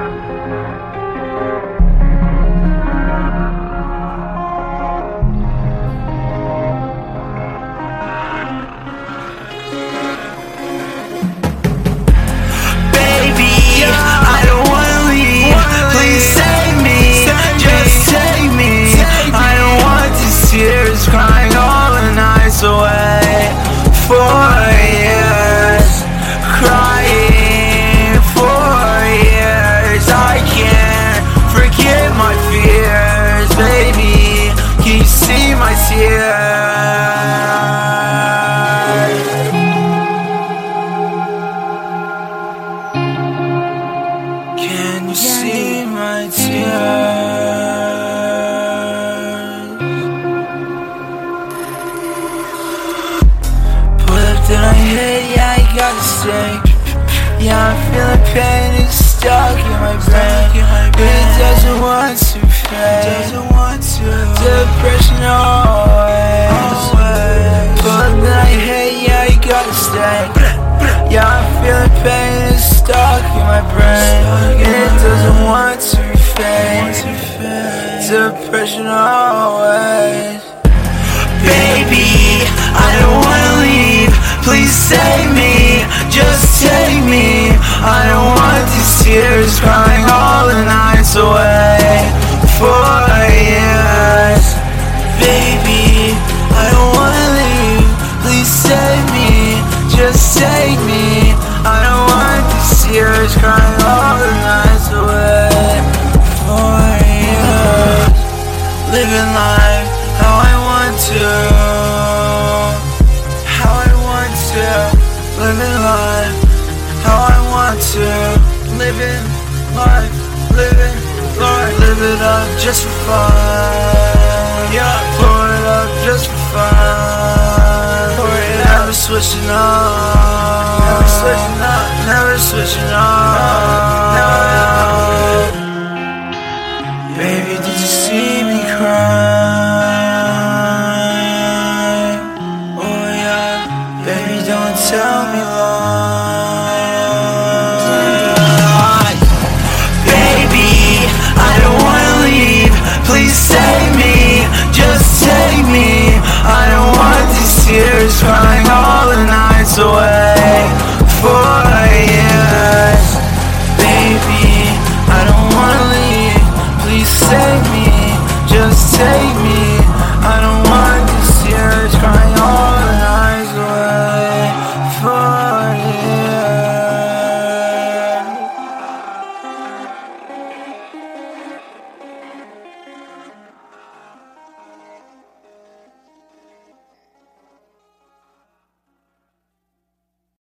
Crying all the nights away for years, crying for years. I can't forget my fears, baby. Can you see my tears? Can you see my tears? Then I hit, yeah, I gotta stay. Yeah, I'm feeling pain, it's stuck in my brain. It doesn't want to fade. Depression always. But then I hit, yeah, I gotta stay. Yeah, I'm feeling pain, it's stuck in my brain. It doesn't want to fade. Depression always. Baby, I don't wanna leave. Please save me, just take me. I don't want these tears crying all the nights away for years. Baby, I don't wanna leave. Please save me, just take me. I don't want these tears crying all the nights away for years. Living life how I want to. Living life how I want to. Living life, live it up just for fun. Yeah, pour it up just for fun. Never switching up, never switching up, never switching up.